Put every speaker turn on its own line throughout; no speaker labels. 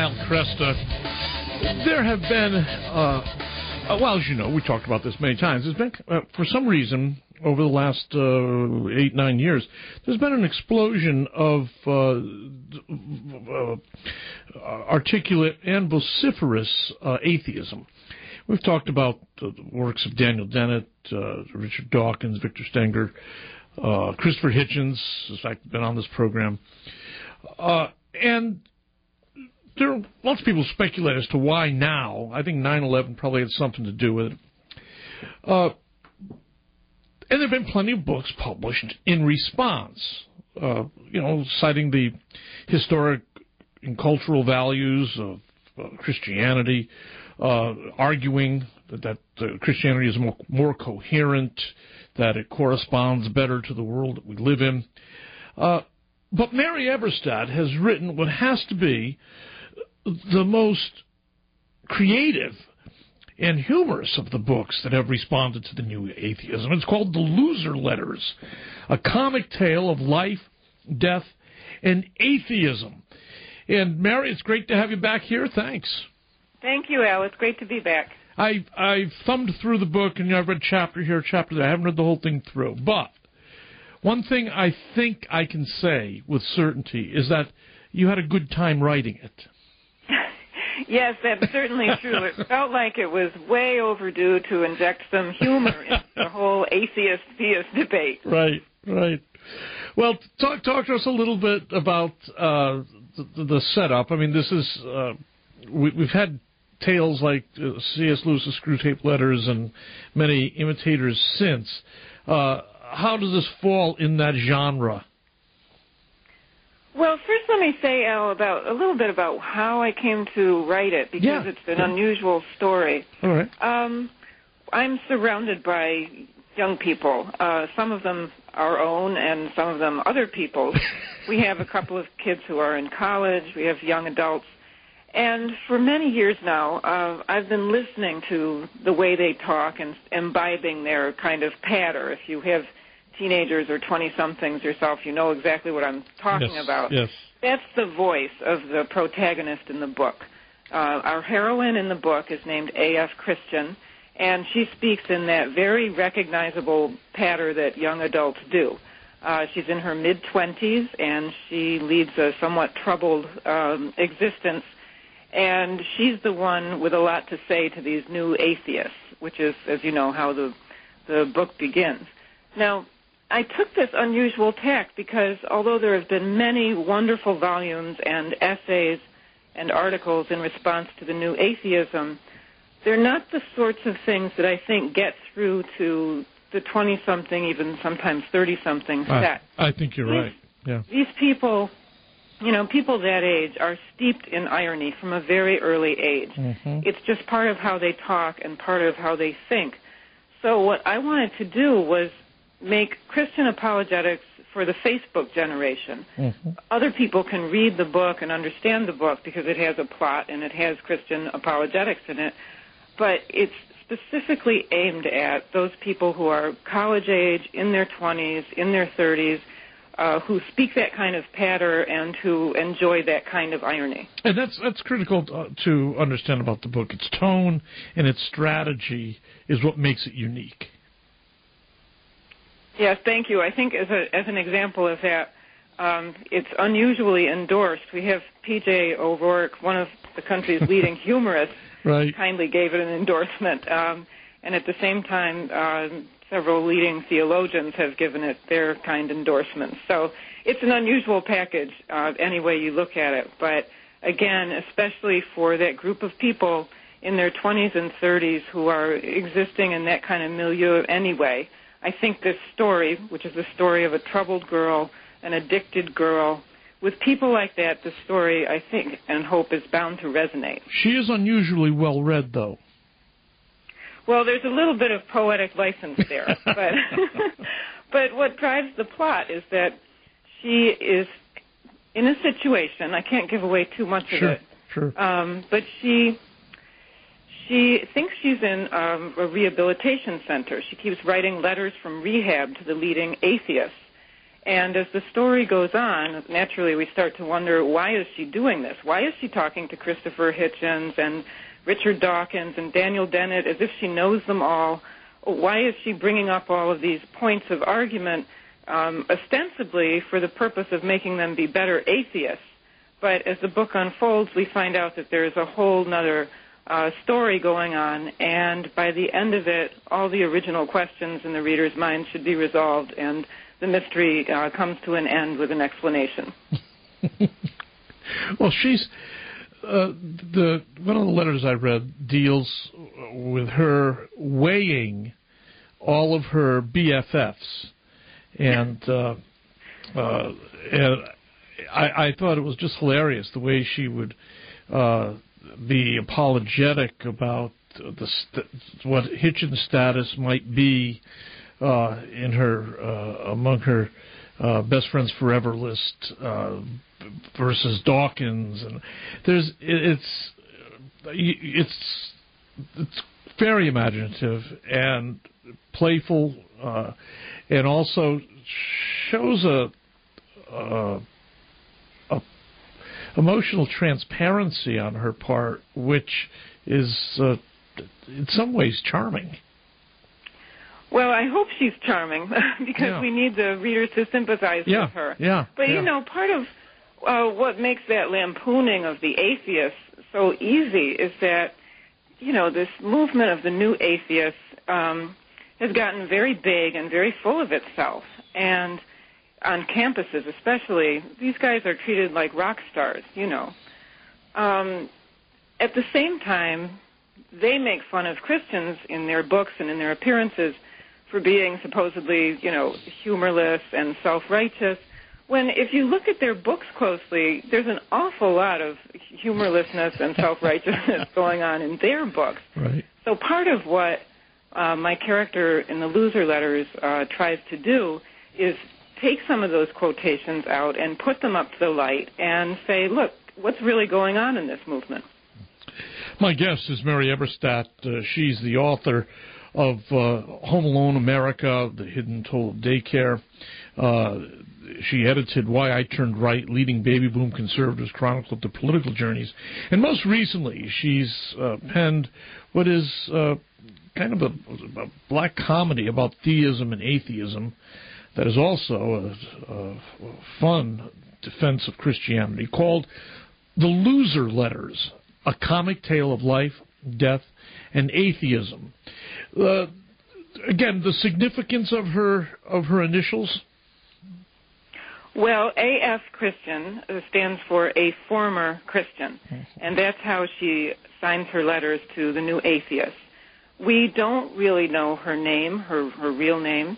Al Kresta. There have been, well, as you know, we talked about this many times. There's been, for some reason, over the last 8-9 years, there's been an explosion of articulate and vociferous atheism. We've talked about the works of Daniel Dennett, Richard Dawkins, Victor Stenger, Christopher Hitchens, in fact, been on this program. And there are lots of people speculate as to why now. I think 9/11 probably had something to do with it. And there have been plenty of books published in response, citing the historic and cultural values of Christianity, arguing that Christianity is more coherent, that it corresponds better to the world that we live in. But Mary Eberstadt has written what has to be the most creative and humorous of the books that have responded to the new atheism. It's called The Loser Letters, a comic tale of life, death, and atheism. And Mary, it's great to have you back here. Thanks.
Thank you, Al. It's great to be back.
I thumbed through the book, and I've read chapter here, chapter there. I haven't read the whole thing through. But one thing I think I can say with certainty is that you had a good time writing it.
Yes, that's certainly true. It felt like it was way overdue to inject some humor in the whole atheist-theist debate.
Right. Well, talk to us a little bit about the setup. I mean, this is we've had tales like C.S. Lewis's Screwtape Letters and many imitators since. How does this fall in that genre?
Well, first let me say, Al, a little bit about how I came to write it, because it's an unusual story.
All right.
I'm surrounded by young people, some of them our own and some of them other people's. We have a couple of kids who are in college. We have young adults. And for many years now, I've been listening to the way they talk and imbibing their kind of patter. If you have teenagers or 20-somethings yourself, you know exactly what I'm talking about.
Yes.
That's the voice of the protagonist in the book. Our heroine in the book is named A.F. Christian, and she speaks in that very recognizable patter that young adults do. She's in her mid-20s, and she leads a somewhat troubled existence, and she's the one with a lot to say to these new atheists, which is, as you know, how the book begins. Now, I took this unusual tack because although there have been many wonderful volumes and essays and articles in response to the new atheism, they're not the sorts of things that I think get through to the 20-something, even sometimes 30-something set.
I think you're right. Yeah.
These people, people that age are steeped in irony from a very early age. Mm-hmm. It's just part of how they talk and part of how they think. So what I wanted to do was make Christian apologetics for the Facebook generation. Mm-hmm. Other people can read the book and understand the book because it has a plot and it has Christian apologetics in it, but it's specifically aimed at those people who are college age, in their 20s, in their 30s, who speak that kind of patter and who enjoy that kind of irony.
And that's critical to understand about the book. Its tone and its strategy is what makes it unique.
Yes, thank you. I think as an example of that, it's unusually endorsed. We have P.J. O'Rourke, one of the country's leading humorists,
right,
kindly gave it an endorsement. And at the same time, several leading theologians have given it their kind endorsements. So it's an unusual package any way you look at it. But again, especially for that group of people in their 20s and 30s who are existing in that kind of milieu anyway, I think this story, which is the story of a troubled girl, an addicted girl, with people like that, the story, I think, and hope is bound to resonate.
She is unusually well-read, though.
Well, there's a little bit of poetic license there. But what drives the plot is that she is in a situation, I can't give away too much of it.
Sure.
But she thinks she's in a rehabilitation center. She keeps writing letters from rehab to the leading atheists. And as the story goes on, naturally we start to wonder, why is she doing this? Why is she talking to Christopher Hitchens and Richard Dawkins and Daniel Dennett as if she knows them all? Why is she bringing up all of these points of argument, ostensibly for the purpose of making them be better atheists? But as the book unfolds, we find out that there's a whole other story going on, and by the end of it, all the original questions in the reader's mind should be resolved, and the mystery comes to an end with an explanation.
Well, she's one of the letters I read deals with her weighing all of her BFFs, and I thought it was just hilarious the way she would be apologetic about what Hitchens' status might be in her among her best friends forever list versus Dawkins, and it's very imaginative and playful, and also shows a emotional transparency on her part, which is in some ways charming.
Well, I hope she's charming because we need the reader to sympathize with her. But, you know, part of what makes that lampooning of the atheists so easy is that, you know, this movement of the new atheists has gotten very big and very full of itself. And on campuses especially, these guys are treated like rock stars, you know. At the same time, they make fun of Christians in their books and in their appearances for being supposedly, you know, humorless and self-righteous, when if you look at their books closely, there's an awful lot of humorlessness and self-righteousness going on in their books.
Right.
So part of what my character in the Loser Letters tries to do is take some of those quotations out and put them up to the light and say, look, what's really going on in this movement?
My guest is Mary Eberstadt. She's the author of Home Alone America, The Hidden Toll Daycare. She edited Why I Turned Right, Leading Baby Boom Conservatives Chronicle of the Political Journeys. And most recently, she's penned what is kind of a black comedy about theism and atheism that is also a fun defense of Christianity called The Loser Letters, a comic tale of life, death, and atheism. Again, the significance of her initials?
Well, AF Christian stands for a former Christian, and that's how she signs her letters to the new atheists. We don't really know her name, her real name.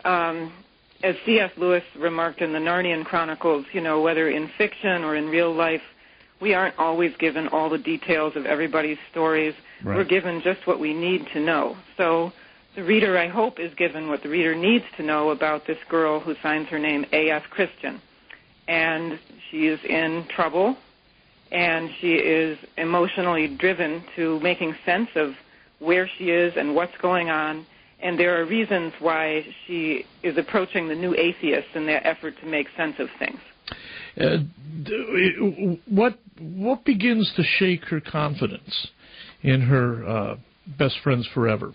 As C.S. Lewis remarked in the Narnian Chronicles, you know, whether in fiction or in real life, we aren't always given all the details of everybody's stories. Right. We're given just what we need to know. So the reader, I hope, is given what the reader needs to know about this girl who signs her name A.F. Christian. And she is in trouble, and she is emotionally driven to making sense of where she is and what's going on. And there are reasons why she is approaching the new atheists in their effort to make sense of things. What begins to shake her confidence in her best friends forever?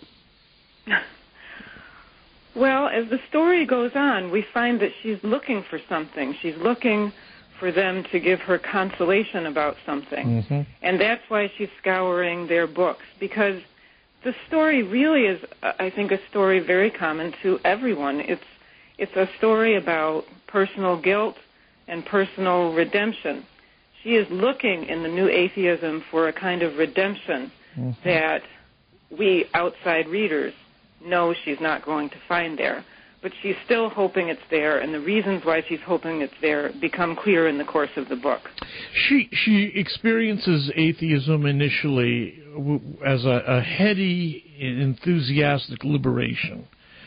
Well, as the story goes on, we find that she's looking for something. She's looking for them to give her consolation about something. Mm-hmm. And that's why she's scouring their books, because the story really is, I think, a story very common to everyone. It's a story about personal guilt and personal redemption. She is looking in the new atheism for a kind of redemption that we outside readers know she's not going to find there. But she's still hoping it's there, and the reasons why she's hoping it's there become clear in the course of the book.
She experiences atheism initially as a heady, enthusiastic liberation,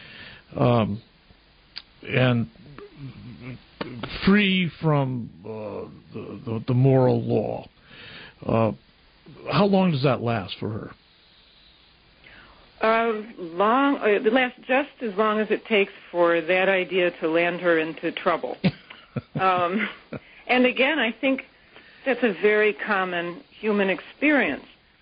and free from the moral law. How long does that last for her?
It lasts just as long as it takes for that idea to land her into trouble. And again, I think that's a very common human experience.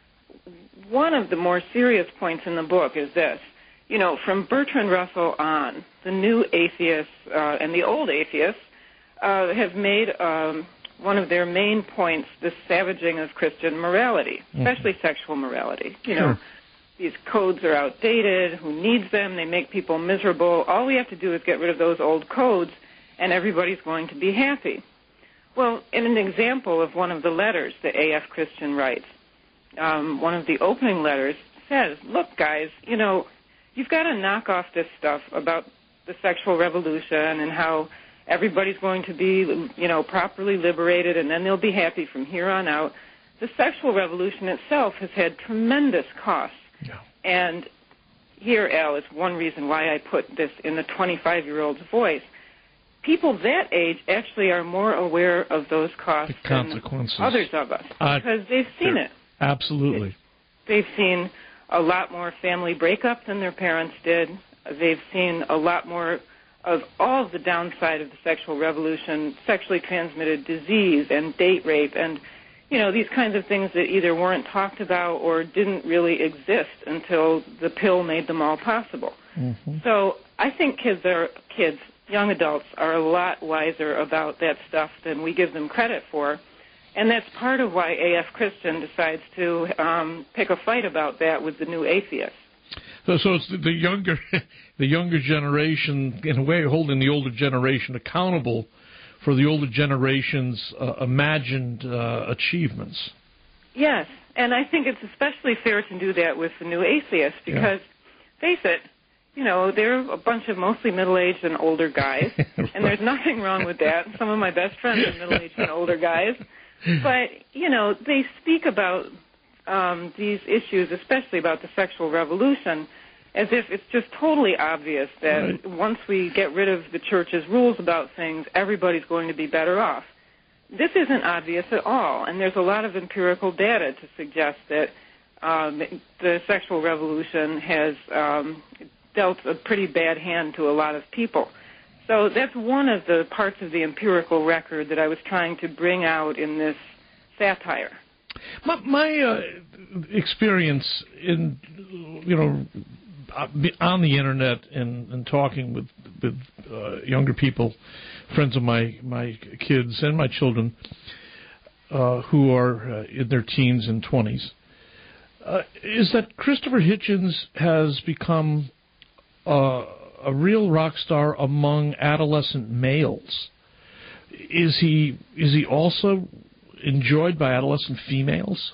One of the more serious points in the book is this. You know, from Bertrand Russell on, the new atheists and the old atheists have made one of their main points the savaging of Christian morality, especially sexual morality. You know, these codes are outdated. Who needs them? They make people miserable. All we have to do is get rid of those old codes, and everybody's going to be happy. Well, in an example of one of the letters that A.F. Christian writes, one of the opening letters says, look, guys, you know, you've got to knock off this stuff about the sexual revolution and how everybody's going to be, you know, properly liberated and then they'll be happy from here on out. The sexual revolution itself has had tremendous costs. Yeah. And here, Al, is one reason why I put this in the 25-year-old's voice. People that age actually are more aware of those costs than others of us because they've seen it.
Absolutely.
They've seen a lot more family breakup than their parents did. They've seen a lot more of all of the downside of the sexual revolution, sexually transmitted disease and date rape and, you know, these kinds of things that either weren't talked about or didn't really exist until the pill made them all possible. Mm-hmm. So I think young adults are a lot wiser about that stuff than we give them credit for. And that's part of why A.F. Christian decides to pick a fight about that with the new atheists.
So it's the younger generation, in a way, holding the older generation accountable for the older generation's imagined achievements.
Yes, and I think it's especially fair to do that with the new atheists because, face it, you know, they're a bunch of mostly middle-aged and older guys, right. And there's nothing wrong with that. Some of my best friends are middle-aged and older guys. But, you know, they speak about these issues, especially about the sexual revolution, as if it's just totally obvious that once we get rid of the church's rules about things, everybody's going to be better off. This isn't obvious at all, and there's a lot of empirical data to suggest that the sexual revolution has dealt a pretty bad hand to a lot of people. So that's one of the parts of the empirical record that I was trying to bring out in this satire.
My experience in, you know, on the internet and talking with younger people, friends of my kids and my children who are in their teens and 20s, is that Christopher Hitchens has become a real rock star among adolescent males. Is he also enjoyed by adolescent females?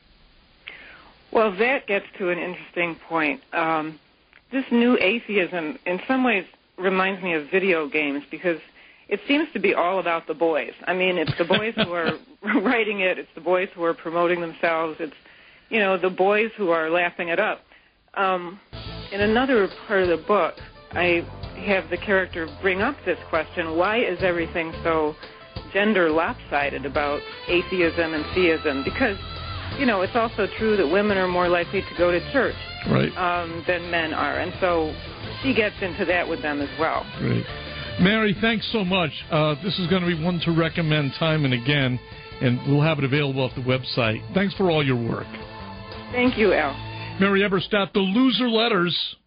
Well, that gets to an interesting point. This new atheism, in some ways, reminds me of video games because it seems to be all about the boys. I mean, it's the boys who are writing it. It's the boys who are promoting themselves. It's, you know, the boys who are laughing it up. In another part of the book, I have the character bring up this question, why is everything so gender lopsided about atheism and theism? Because, you know, it's also true that women are more likely to go to church than men are. And so she gets into that with them as well.
Great. Mary, thanks so much. This is going to be one to recommend time and again, and we'll have it available at the website. Thanks for all your work.
Thank you, Al.
Mary Eberstadt, The Loser Letters.